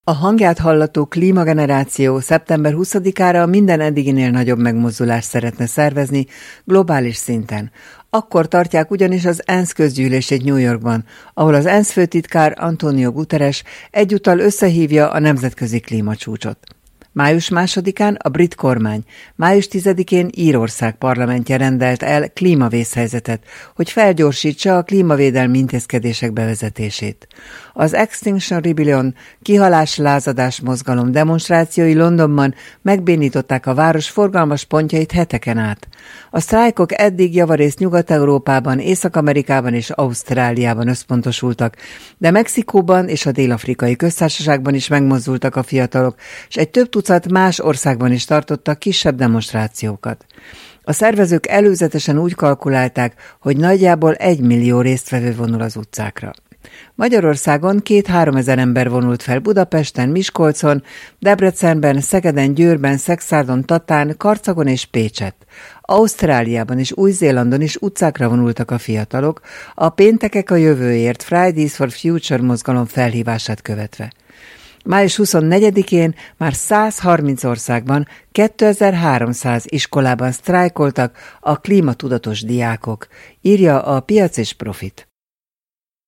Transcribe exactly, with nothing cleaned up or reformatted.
A hangját hallató klímageneráció szeptember huszadikára minden eddiginél nagyobb megmozdulást szeretne szervezni globális szinten. Akkor tartják ugyanis az ENSZ közgyűlését New Yorkban, ahol az ENSZ főtitkár António Guterres egyúttal összehívja a nemzetközi klímacsúcsot. május másodikán a brit kormány, május tizedikén Írország parlamentje rendelt el klímavészhelyzetet, hogy felgyorsítsa a klímavédelmi intézkedések bevezetését. Az Extinction Rebellion kihalás-lázadás mozgalom demonstrációi Londonban megbénították a város forgalmas pontjait heteken át. A sztrájkok eddig javarészt Nyugat-Európában, Észak-Amerikában és Ausztráliában összpontosultak, de Mexikóban és a Dél-Afrikai Köztársaságban is megmozdultak a fiatalok, és egy több tucat más országban is tartottak kisebb demonstrációkat. A szervezők előzetesen úgy kalkulálták, hogy nagyjából egy millió résztvevő vonul az utcákra. Magyarországon két-háromezer ember vonult fel Budapesten, Miskolcon, Debrecenben, Szegeden, Győrben, Szexárdon, Tatán, Karcagon és Pécsett. Ausztráliában és Új-Zélandon is utcákra vonultak a fiatalok, a Péntekek a jövőért Fridays for Future mozgalom felhívását követve. május huszonnegyedikén már száz harminc országban kétezer-háromszáz iskolában sztrájkoltak a klímatudatos diákok, írja a Piac és Profit.